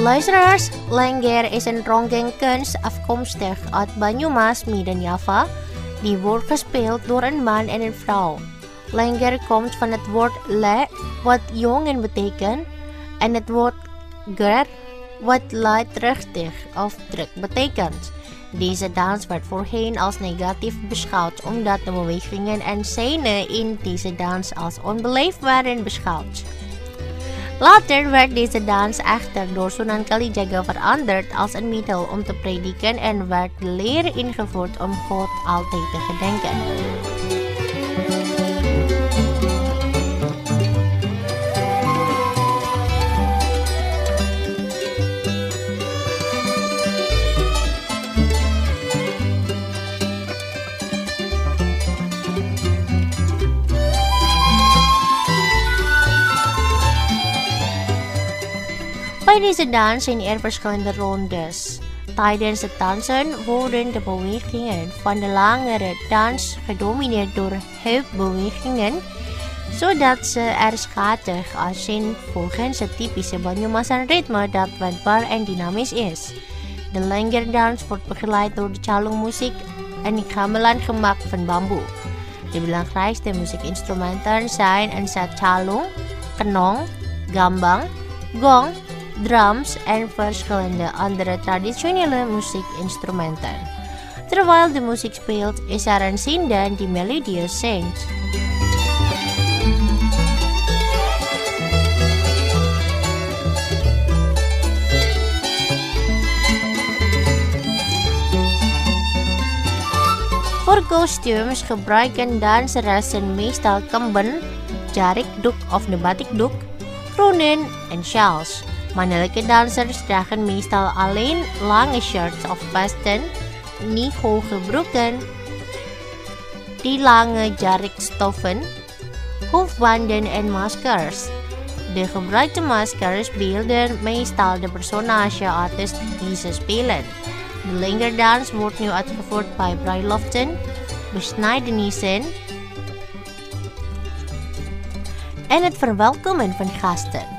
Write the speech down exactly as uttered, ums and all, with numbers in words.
Luisteraars, Lengger is een rongenkunst afkomstig uit Banyumas, Midden-Java. Die wordt gespeeld door een man en een vrouw. Lengger komt van het woord le, wat jongen betekent, en het woord ger, wat luidruchtig of druk betekent. Deze dans werd voorheen als negatief beschouwd omdat de bewegingen en scènes in deze dans als onbeleefd waren beschouwd. Later werd deze dans echter door Sunan Kalijaga veranderd als een middel om te prediken en werd de leer ingevoerd om God altijd te gedenken. Bij deze dans zijn er verschillende rondes. Tijdens het dansen worden de bewegingen van de langere dans gedomineerd door heupbewegingen, zodat ze er schattig uitzien volgens het typische Banyumasan ritme dat wendbaar en dynamisch is. De Lengger dans wordt begeleid door de calungmuziek en gamelan gemaakt van bamboe. De belangrijkste muziekinstrumenten zijn een set calung, kenong, gambang, gong, drums en verschillende andere traditionele muziekinstrumenten. Terwijl de muziek speelt, is er een zinder die melodieus zingt. Voor kostuums gebruiken danseressen meestal kamben, jarik doek of de batik doek, kronen en sjaals. Mannelijke dansers dragen meestal alleen lange shirts of vesten, niet hoge broeken, die lange jarikstoffen, hoofdbanden en maskers. De gebruikte maskers beelden meestal de personage artiest die ze spelen. De Lengger-dans wordt nu uitgevoerd bij bruiloften, besnijdenissen en het verwelkomen van gasten.